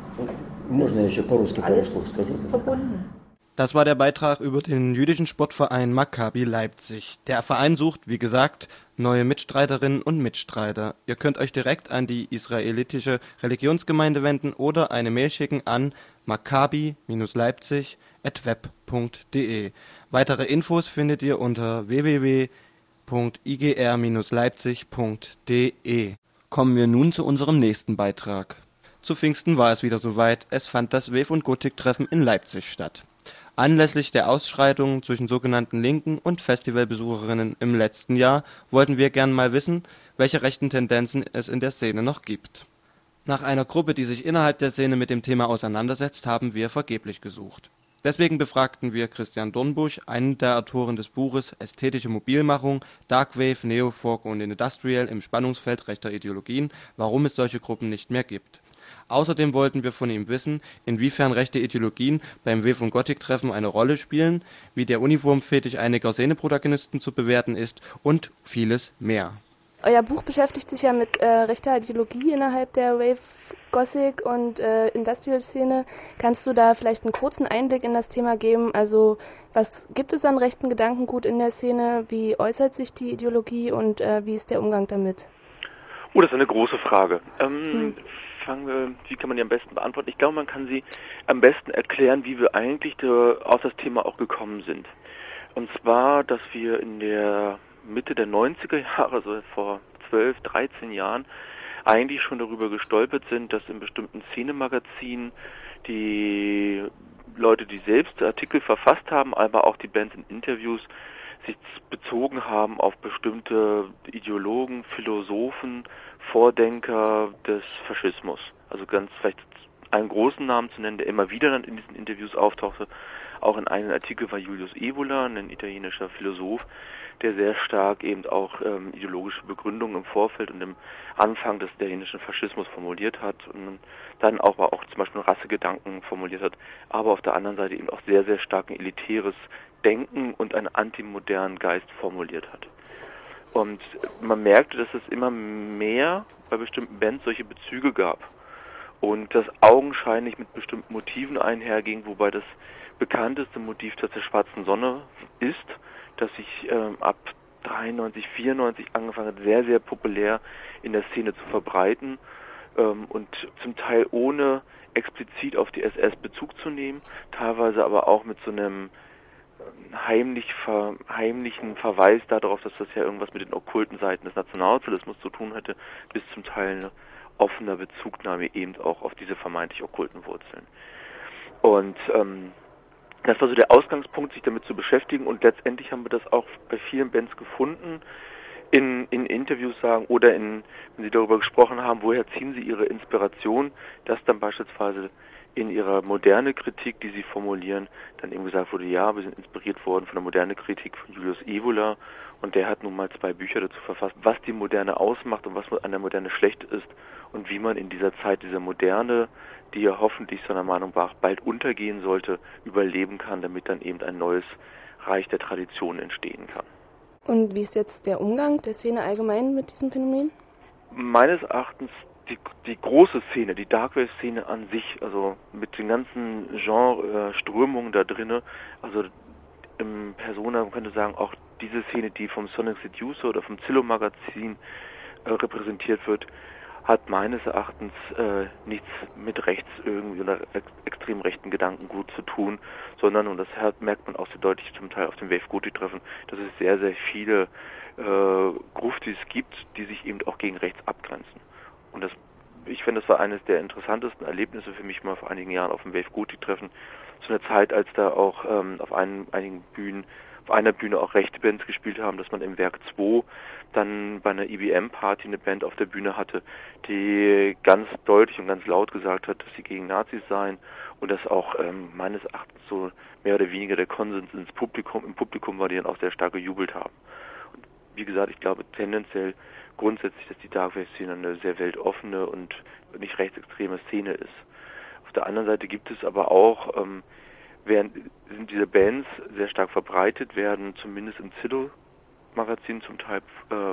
Alles verbunden. Das war der Beitrag über den jüdischen Sportverein Maccabi Leipzig. Der Verein sucht, wie gesagt, neue Mitstreiterinnen und Mitstreiter. Ihr könnt euch direkt an die israelitische Religionsgemeinde wenden oder eine Mail schicken an maccabi-leipzig@web.de. Weitere Infos findet ihr unter www.igr-leipzig.de. Kommen wir nun zu unserem nächsten Beitrag. Zu Pfingsten war es wieder soweit. Es fand das Wave- und Gotik-Treffen in Leipzig statt. Anlässlich der Ausschreitungen zwischen sogenannten Linken und Festivalbesucherinnen im letzten Jahr wollten wir gern mal wissen, welche rechten Tendenzen es in der Szene noch gibt. Nach einer Gruppe, die sich innerhalb der Szene mit dem Thema auseinandersetzt, haben wir vergeblich gesucht. Deswegen befragten wir Christian Dornbusch, einen der Autoren des Buches Ästhetische Mobilmachung, Darkwave, Neofolk und Industrial im Spannungsfeld rechter Ideologien, warum es solche Gruppen nicht mehr gibt. Außerdem wollten wir von ihm wissen, inwiefern rechte Ideologien beim Wave- und Gothic-Treffen eine Rolle spielen, wie der Uniformfetisch einiger Szeneprotagonisten zu bewerten ist und vieles mehr. Euer Buch beschäftigt sich ja mit rechter Ideologie innerhalb der Wave, Gothic und Industrial-Szene. Kannst du da vielleicht einen kurzen Einblick in das Thema geben? Also was gibt es an rechten Gedankengut in der Szene? Wie äußert sich die Ideologie und wie ist der Umgang damit? Das ist eine große Frage. Wie kann man die am besten beantworten? Ich glaube, man kann sie am besten erklären, wie wir eigentlich auf das Thema auch gekommen sind. Und zwar, dass wir in der Mitte der 90er Jahre, also vor 12, 13 Jahren, eigentlich schon darüber gestolpert sind, dass in bestimmten Szenemagazinen die Leute, die selbst Artikel verfasst haben, aber auch die Bands in Interviews, sich bezogen haben auf bestimmte Ideologen, Philosophen, Vordenker des Faschismus. Also ganz vielleicht einen großen Namen zu nennen, der immer wieder dann in diesen Interviews auftauchte. Auch in einem Artikel war Julius Evola, ein italienischer Philosoph, der sehr stark eben auch ideologische Begründungen im Vorfeld und im Anfang des italienischen Faschismus formuliert hat und dann auch zum Beispiel Rassegedanken formuliert hat, aber auf der anderen Seite eben auch sehr, sehr stark ein elitäres Denken und einen antimodernen Geist formuliert hat. Und man merkte, dass es immer mehr bei bestimmten Bands solche Bezüge gab und das augenscheinlich mit bestimmten Motiven einherging, wobei das bekannteste Motiv das der schwarzen Sonne ist, das sich ab 93, 94 angefangen hat, sehr, sehr populär in der Szene zu verbreiten und zum Teil ohne explizit auf die SS Bezug zu nehmen, teilweise aber auch mit so einem heimlichen Verweis darauf, dass das ja irgendwas mit den okkulten Seiten des Nationalsozialismus zu tun hätte, bis zum Teil eine offener Bezugnahme eben auch auf diese vermeintlich okkulten Wurzeln. Und das war so der Ausgangspunkt, sich damit zu beschäftigen, und letztendlich haben wir das auch bei vielen Bands gefunden, in Interviews sagen oder wenn sie darüber gesprochen haben, woher ziehen sie ihre Inspiration, dass dann beispielsweise in ihrer moderne Kritik, die sie formulieren, dann eben gesagt wurde, ja, wir sind inspiriert worden von der moderne Kritik von Julius Evola, und der hat nun mal 2 Bücher dazu verfasst, was die Moderne ausmacht und was an der Moderne schlecht ist und wie man in dieser Zeit diese Moderne, die ja hoffentlich seiner Meinung nach bald untergehen sollte, überleben kann, damit dann eben ein neues Reich der Tradition entstehen kann. Und wie ist jetzt der Umgang der Szene allgemein mit diesem Phänomen? Meines Erachtens die große Szene, die Darkwave-Szene an sich, also mit den ganzen Genre-Strömungen da drinne, also im Persona, man könnte sagen, auch diese Szene, die vom Sonic Seducer oder vom Zillow-Magazin repräsentiert wird, hat meines Erachtens nichts mit rechts irgendwie oder extrem rechten Gedankengut zu tun, sondern, und das merkt man auch sehr deutlich zum Teil auf dem Wave-Gothic-Treffen, dass es sehr, sehr viele Gruftis gibt, die sich eben auch gegen rechts abgrenzen. Und ich finde, das war eines der interessantesten Erlebnisse für mich mal vor einigen Jahren auf dem Wave-Gothic-Treffen, zu einer Zeit, als da auch auf einer Bühne auch rechte Bands gespielt haben, dass man im Werk 2 dann bei einer IBM-Party eine Band auf der Bühne hatte, die ganz deutlich und ganz laut gesagt hat, dass sie gegen Nazis seien, und das auch meines Erachtens so mehr oder weniger der Konsens im Publikum war, die dann auch sehr stark gejubelt haben. Und wie gesagt, ich glaube tendenziell grundsätzlich, dass die Darkwave-Szene eine sehr weltoffene und nicht rechtsextreme Szene ist. Auf der anderen Seite gibt es aber auch, sind diese Bands sehr stark verbreitet, werden zumindest im Zillow-Magazin zum Teil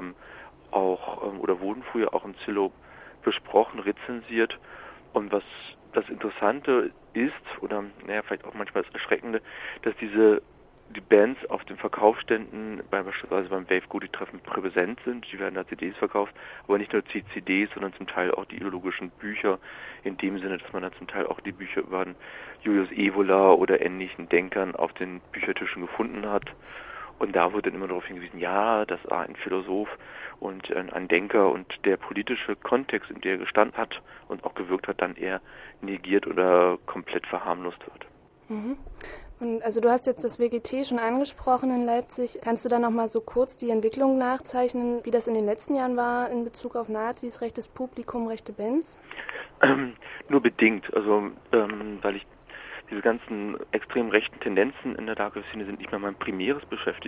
oder wurden früher auch im Zillow besprochen, rezensiert. Und was das Interessante ist, oder vielleicht auch manchmal das Erschreckende, dass die Bands auf den Verkaufsständen, beispielsweise beim Wave-Gothic-Treffen, präsent sind. Die werden da CDs verkauft, aber nicht nur CDs, sondern zum Teil auch die ideologischen Bücher, in dem Sinne, dass man da zum Teil auch die Bücher über Julius Evola oder ähnlichen Denkern auf den Büchertischen gefunden hat. Und da wird dann immer darauf hingewiesen, ja, das war ein Philosoph und ein Denker, und der politische Kontext, in dem er gestanden hat und auch gewirkt hat, dann eher negiert oder komplett verharmlost wird. Mhm. Und also du hast jetzt das WGT schon angesprochen in Leipzig. Kannst du da nochmal so kurz die Entwicklung nachzeichnen, wie das in den letzten Jahren war in Bezug auf Nazis, rechtes Publikum, rechte Bands? Nur bedingt. Also weil diese ganzen extrem rechten Tendenzen in der Darkwave-Szene sind nicht mehr mein primäres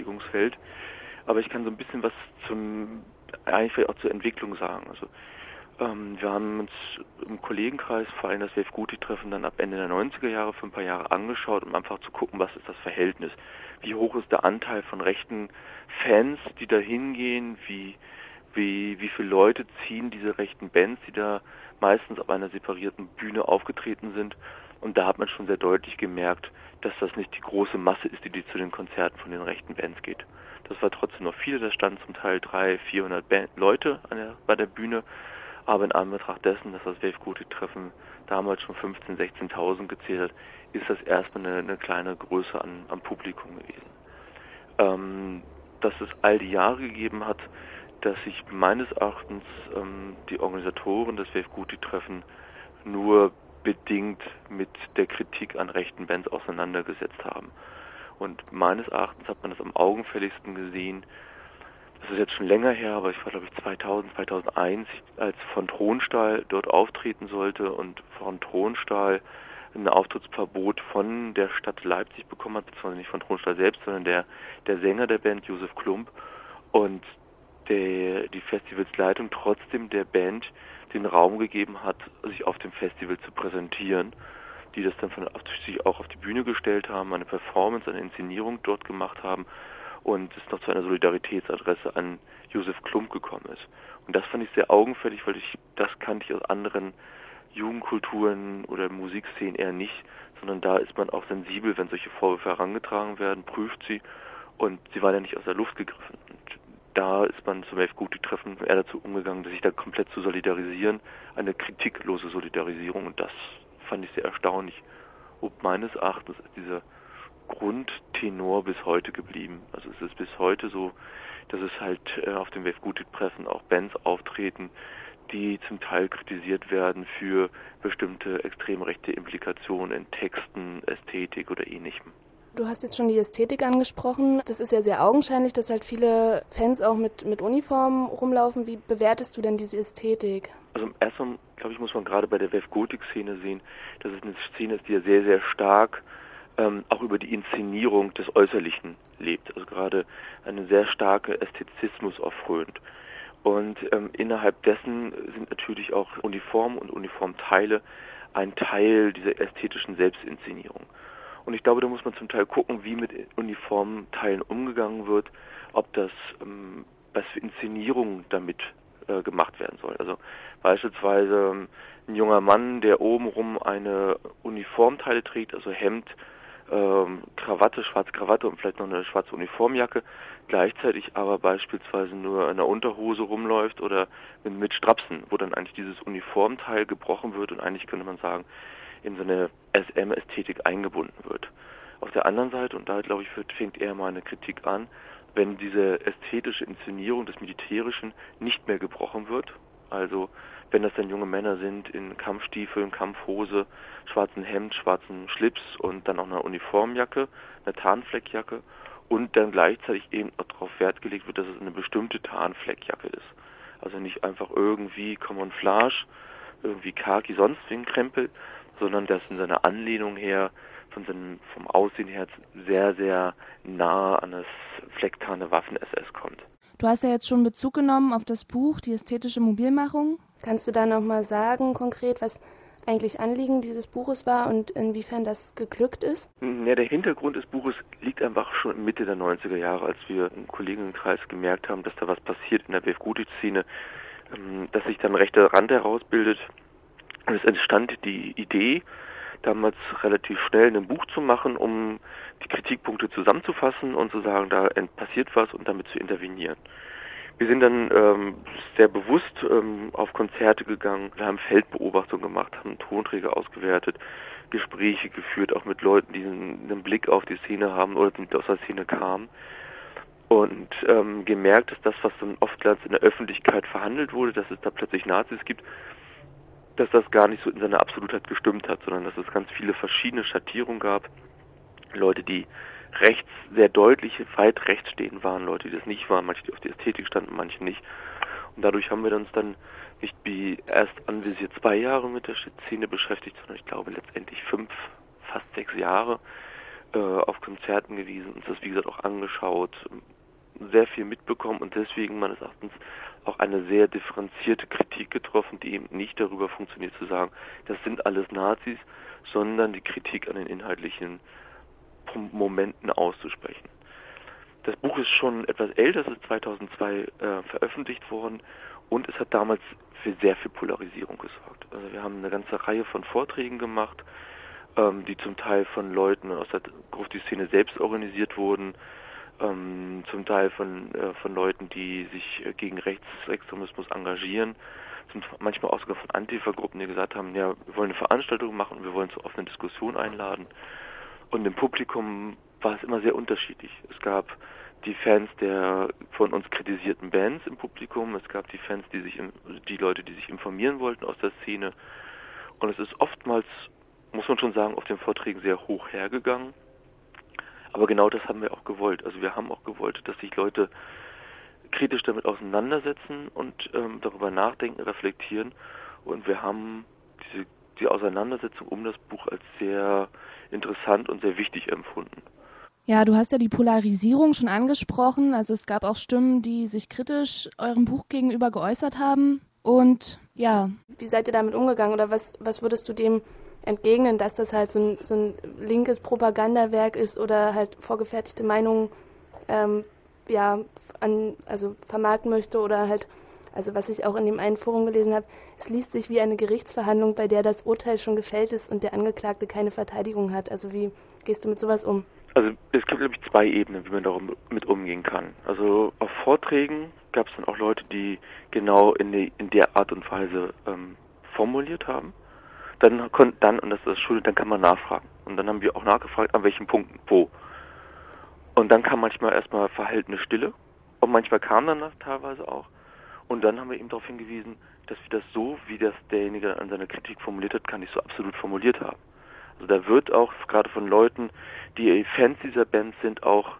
Beschäftigungsfeld. Aber ich kann so ein bisschen was eigentlich auch zur Entwicklung sagen. Also Wir haben uns im Kollegenkreis vor allem das Wave Gotik-Treffen dann ab Ende der 90er Jahre für ein paar Jahre angeschaut, um einfach zu gucken, was ist das Verhältnis. Wie hoch ist der Anteil von rechten Fans, die da hingehen, wie viele Leute ziehen diese rechten Bands, die da meistens auf einer separierten Bühne aufgetreten sind. Und da hat man schon sehr deutlich gemerkt, dass das nicht die große Masse ist, die zu den Konzerten von den rechten Bands geht. Das war trotzdem noch viel, da standen zum Teil 300-400 Leute bei der Bühne. Aber in Anbetracht dessen, dass das Wave Gotik-Treffen damals schon 15.000, 16.000 gezählt hat, ist das erstmal eine kleine Größe am Publikum gewesen. Dass es all die Jahre gegeben hat, dass sich meines Erachtens die Organisatoren des Wave Gotik-Treffen nur bedingt mit der Kritik an rechten Bands auseinandergesetzt haben. Und meines Erachtens hat man das am augenfälligsten gesehen. Das ist jetzt schon länger her, aber ich war, glaube ich, 2001, als von Thronstahl dort auftreten sollte und von Thronstahl ein Auftrittsverbot von der Stadt Leipzig bekommen hat, beziehungsweise nicht von Thronstahl selbst, sondern der Sänger der Band, Josef Klump, und die Festivalsleitung trotzdem der Band den Raum gegeben hat, sich auf dem Festival zu präsentieren, die das dann sich auch auf die Bühne gestellt haben, eine Performance, eine Inszenierung dort gemacht haben und es noch zu einer Solidaritätsadresse an Josef Klump gekommen ist. Und das fand ich sehr augenfällig, weil das kannte ich aus anderen Jugendkulturen oder Musikszenen eher nicht, sondern da ist man auch sensibel, wenn solche Vorwürfe herangetragen werden, prüft sie, und sie waren ja nicht aus der Luft gegriffen. Und da ist man zum Wave Gotik-Treffen eher dazu umgegangen, sich da komplett zu solidarisieren, eine kritiklose Solidarisierung, und das fand ich sehr erstaunlich. Und meines Erachtens ist dieser Grundtenor bis heute geblieben. Also es ist bis heute so, dass es halt auf dem Wave Gotik-Treffen auch Bands auftreten, die zum Teil kritisiert werden für bestimmte extrem rechte Implikationen in Texten, Ästhetik oder Ähnlichem. Du hast jetzt schon die Ästhetik angesprochen. Das ist ja sehr augenscheinlich, dass halt viele Fans auch mit Uniformen rumlaufen. Wie bewertest du denn diese Ästhetik? Also erstmal, glaube ich, muss man gerade bei der Wave Gotik-Szene sehen, dass es eine Szene ist, die ja sehr, sehr stark auch über die Inszenierung des Äußerlichen lebt. Also gerade eine sehr starke Ästhetizismus auffrönt. Und innerhalb dessen sind natürlich auch Uniformen und Uniformteile ein Teil dieser ästhetischen Selbstinszenierung. Und ich glaube, da muss man zum Teil gucken, wie mit Uniformteilen umgegangen wird, ob das, was für Inszenierungen damit gemacht werden soll. Also beispielsweise ein junger Mann, der obenrum eine Uniformteile trägt, also Hemd, Krawatte, schwarze Krawatte und vielleicht noch eine schwarze Uniformjacke, gleichzeitig aber beispielsweise nur in der Unterhose rumläuft oder mit Strapsen, wo dann eigentlich dieses Uniformteil gebrochen wird und eigentlich könnte man sagen, in so eine SM-Ästhetik eingebunden wird. Auf der anderen Seite, und da glaube ich, fängt eher mal eine Kritik an, wenn diese ästhetische Inszenierung des Militärischen nicht mehr gebrochen wird, also wenn das dann junge Männer sind in Kampfstiefeln, Kampfhose, schwarzen Hemd, schwarzen Schlips und dann auch eine Uniformjacke, eine Tarnfleckjacke und dann gleichzeitig eben auch darauf Wert gelegt wird, dass es eine bestimmte Tarnfleckjacke ist. Also nicht einfach irgendwie Camouflage, irgendwie Khaki, sonst wie ein Krempel, sondern dass in seiner Anlehnung her, vom Aussehen her sehr, sehr nah an das flecktarne Waffen-SS kommt. Du hast ja jetzt schon Bezug genommen auf das Buch, die ästhetische Mobilmachung. Kannst du da nochmal sagen, konkret, was eigentlich Anliegen dieses Buches war und inwiefern das geglückt ist? Ja, der Hintergrund des Buches liegt einfach schon Mitte der 90er Jahre, als wir im Kollegenkreis gemerkt haben, dass da was passiert in der Wave Gotik-Szene, dass sich dann ein rechter Rand herausbildet. Und es entstand die Idee, damals relativ schnell ein Buch zu machen, um die Kritikpunkte zusammenzufassen und zu sagen, da passiert was und damit zu intervenieren. Wir sind dann sehr bewusst auf Konzerte gegangen, wir haben Feldbeobachtungen gemacht, haben Tonträger ausgewertet, Gespräche geführt, auch mit Leuten, die einen Blick auf die Szene haben oder die aus der Szene kamen. Und gemerkt, dass das, was dann oftmals in der Öffentlichkeit verhandelt wurde, dass es da plötzlich Nazis gibt, dass das gar nicht so in seiner Absolutheit gestimmt hat, sondern dass es ganz viele verschiedene Schattierungen gab. Leute, die rechts, sehr deutlich weit rechts stehen waren, Leute, die das nicht waren, manche, die auf die Ästhetik standen, manche nicht. Und dadurch haben wir uns dann nicht wie erst anvisiert 2 Jahre mit der Szene beschäftigt, sondern ich glaube letztendlich 5, fast 6 Jahre auf Konzerten gewesen, uns das wie gesagt auch angeschaut, sehr viel mitbekommen und deswegen meines Erachtens auch eine sehr differenzierte Kritik getroffen, die eben nicht darüber funktioniert zu sagen, das sind alles Nazis, sondern die Kritik an den inhaltlichen Momenten auszusprechen. Das Buch ist schon etwas älter, es ist 2002 veröffentlicht worden und es hat damals für sehr viel Polarisierung gesorgt. Also wir haben eine ganze Reihe von Vorträgen gemacht, die zum Teil von Leuten aus der Grufti-Szene selbst organisiert wurden, zum Teil von Leuten, die sich gegen Rechtsextremismus engagieren, manchmal auch sogar von Antifa-Gruppen, die gesagt haben, ja, wir wollen eine Veranstaltung machen und wir wollen zur offenen Diskussion einladen. Und im Publikum war es immer sehr unterschiedlich. Es gab die Fans der von uns kritisierten Bands im Publikum, es gab die Fans, die Leute, die sich informieren wollten aus der Szene. Und es ist oftmals, muss man schon sagen, auf den Vorträgen sehr hoch hergegangen. Aber genau das haben wir auch gewollt. Also wir haben auch gewollt, dass sich Leute kritisch damit auseinandersetzen und darüber nachdenken, reflektieren. Und wir haben die Auseinandersetzung um das Buch als sehr interessant und sehr wichtig empfunden. Ja, du hast ja die Polarisierung schon angesprochen. Also es gab auch Stimmen, die sich kritisch eurem Buch gegenüber geäußert haben. Und ja, wie seid ihr damit umgegangen oder was würdest du dem entgegnen, dass das halt so ein linkes Propagandawerk ist oder halt vorgefertigte Meinungen vermarkten möchte oder halt, also was ich auch in dem einen Forum gelesen habe, es liest sich wie eine Gerichtsverhandlung, bei der das Urteil schon gefällt ist und der Angeklagte keine Verteidigung hat. Also wie gehst du mit sowas um? Also es gibt, glaube ich, 2 Ebenen, wie man damit umgehen kann. Also auf Vorträgen gab es dann auch Leute, die genau in der Art und Weise formuliert haben. Und das ist das Schöne, dann kann man nachfragen. Und dann haben wir auch nachgefragt, an welchen Punkten, wo. Und dann kam manchmal erstmal verhaltene Stille. Und manchmal kam dann das teilweise auch. Und dann haben wir eben darauf hingewiesen, dass wir das so, wie das derjenige an seiner Kritik formuliert hat, gar nicht so absolut formuliert haben. Also da wird auch gerade von Leuten, die Fans dieser Band sind, auch,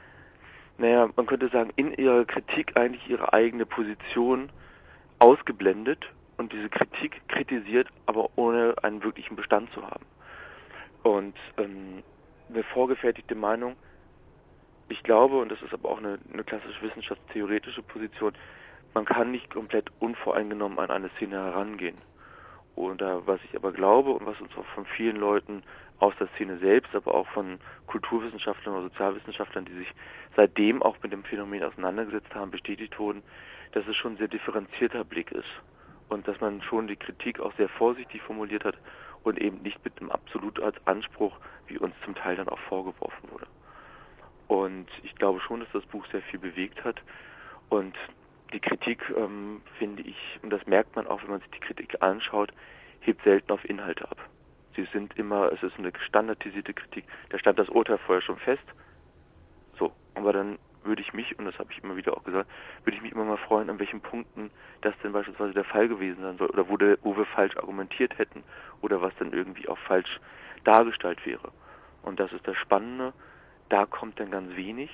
man könnte sagen, in ihrer Kritik eigentlich ihre eigene Position ausgeblendet und diese Kritik kritisiert, aber ohne einen wirklichen Bestand zu haben. Und eine vorgefertigte Meinung, ich glaube, und das ist aber auch eine klassisch wissenschaftstheoretische Position, man kann nicht komplett unvoreingenommen an eine Szene herangehen. Und was ich aber glaube und was uns auch von vielen Leuten aus der Szene selbst, aber auch von Kulturwissenschaftlern oder Sozialwissenschaftlern, die sich seitdem auch mit dem Phänomen auseinandergesetzt haben, bestätigt wurden, dass es schon ein sehr differenzierter Blick ist. Und dass man schon die Kritik auch sehr vorsichtig formuliert hat und eben nicht mit einem absolut als Anspruch, wie uns zum Teil dann auch vorgeworfen wurde. Und ich glaube schon, dass das Buch sehr viel bewegt hat. Und die Kritik, finde ich, und das merkt man auch, wenn man sich die Kritik anschaut, hebt selten auf Inhalte ab. Es ist eine standardisierte Kritik. Da stand das Urteil vorher schon fest. So, aber dann würde ich mich, und das habe ich immer wieder auch gesagt, würde ich mich immer mal freuen, an welchen Punkten das denn beispielsweise der Fall gewesen sein soll oder wo wir falsch argumentiert hätten oder was dann irgendwie auch falsch dargestellt wäre. Und das ist das Spannende, da kommt dann ganz wenig.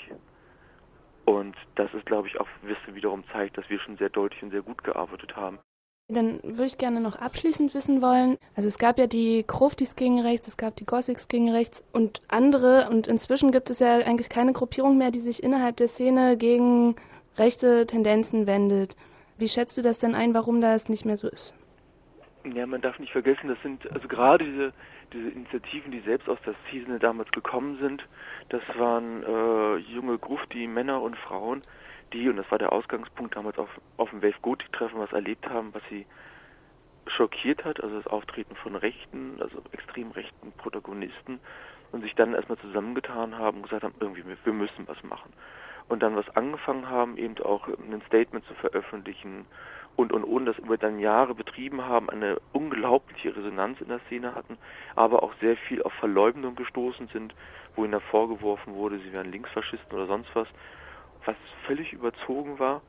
Und das ist, glaube ich, auch wiederum zeigt, dass wir schon sehr deutlich und sehr gut gearbeitet haben. Dann würde ich gerne noch abschließend wissen wollen, also es gab ja die Gruftis gegen rechts, es gab die Gothics gegen rechts und andere und inzwischen gibt es ja eigentlich keine Gruppierung mehr, die sich innerhalb der Szene gegen rechte Tendenzen wendet. Wie schätzt du das denn ein, warum das nicht mehr so ist? Ja, man darf nicht vergessen, das sind also gerade diese Initiativen, die selbst aus der Szene damals gekommen sind, das waren junge Grufti, Männer und Frauen, die, und das war der Ausgangspunkt damals auf dem Wave Gothic Treffen, was erlebt haben, was sie schockiert hat, also das Auftreten von rechten, also extrem rechten Protagonisten und sich dann erstmal zusammengetan haben und gesagt haben, irgendwie, wir müssen was machen. Und dann was angefangen haben, eben auch ein Statement zu veröffentlichen und das über dann Jahre betrieben haben, eine unglaubliche Resonanz in der Szene hatten, aber auch sehr viel auf Verleumdung gestoßen sind, wo ihnen da vorgeworfen wurde, sie wären Linksfaschisten oder sonst was völlig überzogen war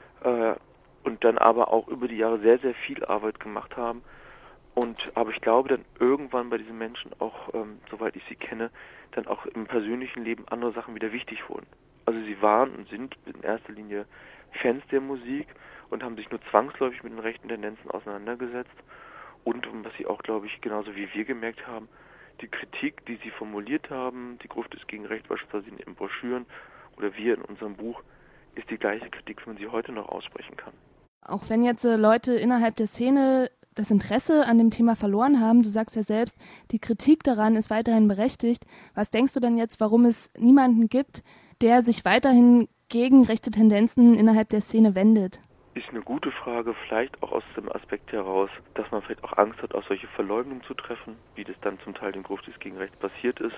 und dann aber auch über die Jahre sehr, sehr viel Arbeit gemacht haben. Aber ich glaube dann irgendwann bei diesen Menschen auch, soweit ich sie kenne, dann auch im persönlichen Leben andere Sachen wieder wichtig wurden. Also sie waren und sind in erster Linie Fans der Musik und haben sich nur zwangsläufig mit den rechten Tendenzen auseinandergesetzt. Und was sie auch, glaube ich, genauso wie wir gemerkt haben, die Kritik, die sie formuliert haben, die Gruft ist gegen Recht beispielsweise in Broschüren oder wir in unserem Buch, ist die gleiche Kritik, wie man sie heute noch aussprechen kann. Auch wenn jetzt Leute innerhalb der Szene das Interesse an dem Thema verloren haben, du sagst ja selbst, die Kritik daran ist weiterhin berechtigt. Was denkst du denn jetzt, warum es niemanden gibt, der sich weiterhin gegen rechte Tendenzen innerhalb der Szene wendet? Ist eine gute Frage, vielleicht auch aus dem Aspekt heraus, dass man vielleicht auch Angst hat, auf solche Verleugnungen zu treffen, wie das dann zum Teil dem Gruftis gegen rechts passiert ist.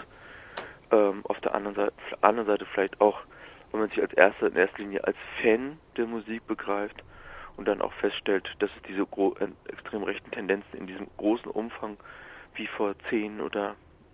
Auf der anderen Seite vielleicht auch, wenn man sich in erster Linie als Fan der Musik begreift und dann auch feststellt, dass es diese extrem rechten Tendenzen in diesem großen Umfang wie vor 10 oder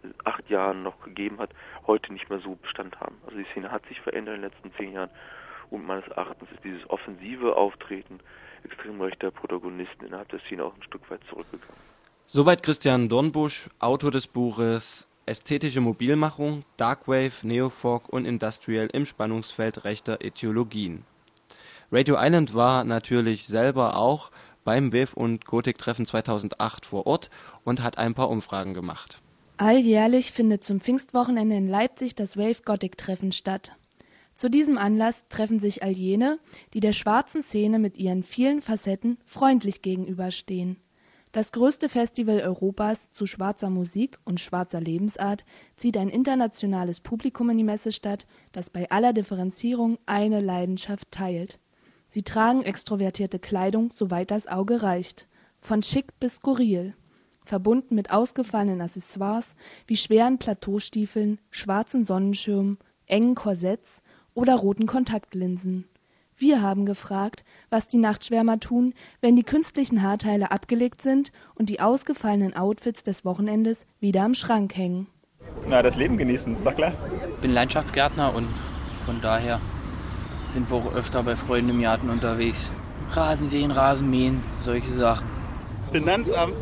8 Jahren noch gegeben hat, heute nicht mehr so Bestand haben. Also die Szene hat sich verändert in den letzten 10 Jahren und meines Erachtens ist dieses offensive Auftreten extrem rechter Protagonisten innerhalb der Szene auch ein Stück weit zurückgegangen. Soweit Christian Dornbusch, Autor des Buches Ästhetische Mobilmachung, Darkwave, Neofolk und Industrial im Spannungsfeld rechter Ideologien. Radio Island war natürlich selber auch beim Wave- und Gothic-Treffen 2008 vor Ort und hat ein paar Umfragen gemacht. Alljährlich findet zum Pfingstwochenende in Leipzig das Wave-Gothic-Treffen statt. Zu diesem Anlass treffen sich all jene, die der schwarzen Szene mit ihren vielen Facetten freundlich gegenüberstehen. Das größte Festival Europas zu schwarzer Musik und schwarzer Lebensart zieht ein internationales Publikum in die Messestadt, das bei aller Differenzierung eine Leidenschaft teilt. Sie tragen extrovertierte Kleidung, soweit das Auge reicht, von schick bis skurril, verbunden mit ausgefallenen Accessoires wie schweren Plateaustiefeln, schwarzen Sonnenschirmen, engen Korsetts oder roten Kontaktlinsen. Wir haben gefragt, was die Nachtschwärmer tun, wenn die künstlichen Haarteile abgelegt sind und die ausgefallenen Outfits des Wochenendes wieder am Schrank hängen. Na, das Leben genießen, ist doch klar. Ich bin Landschaftsgärtner und von daher sind wir auch öfter bei Freunden im Garten unterwegs. Rasen säen, Rasen mähen, solche Sachen. Finanzamt.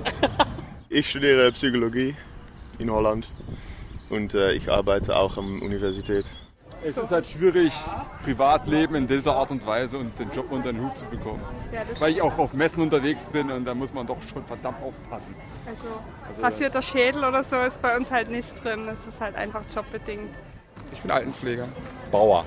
Ich studiere Psychologie in Holland und ich arbeite auch an der Universität. Es ist halt schwierig, Privatleben in dieser Art und Weise und den Job unter den Hut zu bekommen. Ja, weil ich auch auf Messen unterwegs bin und da muss man doch schon verdammt aufpassen. Also passierter Schädel oder so ist bei uns halt nicht drin. Das ist halt einfach jobbedingt. Ich bin Altenpfleger. Bauer.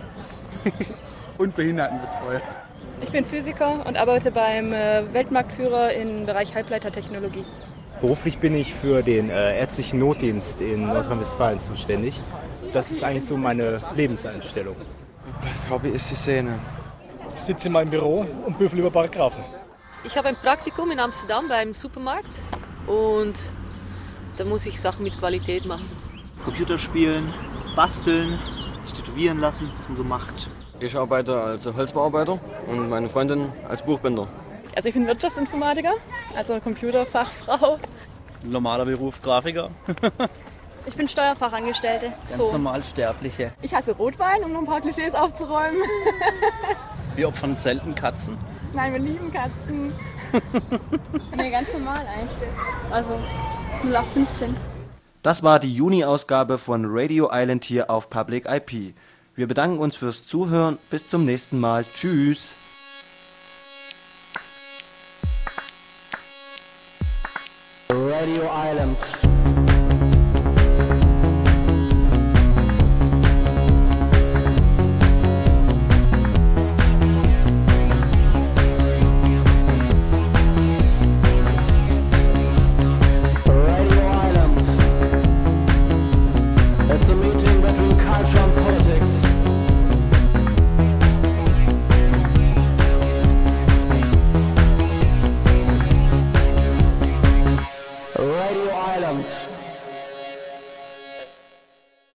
Und Behindertenbetreuer. Ich bin Physiker und arbeite beim Weltmarktführer im Bereich Halbleitertechnologie. Beruflich bin ich für den ärztlichen Notdienst in Nordrhein-Westfalen zuständig. Das ist eigentlich so meine Lebenseinstellung. Das Hobby ist die Szene. Ich sitze in meinem Büro und büffel über Paragraphen. Ich habe ein Praktikum in Amsterdam beim Supermarkt und da muss ich Sachen mit Qualität machen. Computerspielen, basteln, sich tätowieren lassen, was man so macht. Ich arbeite als Holzbauarbeiter und meine Freundin als Buchbinder. Also ich bin Wirtschaftsinformatiker, also Computerfachfrau. Normaler Beruf, Grafiker. Ich bin Steuerfachangestellte. Ganz normal Sterbliche. Ich hasse Rotwein, um noch ein paar Klischees aufzuräumen. Wir opfern selten Katzen. Nein, wir lieben Katzen. Nee, ganz normal eigentlich. Also 0815. Das war die Juni-Ausgabe von Radio Island hier auf Public IP. Wir bedanken uns fürs Zuhören. Bis zum nächsten Mal. Tschüss. Radio Island.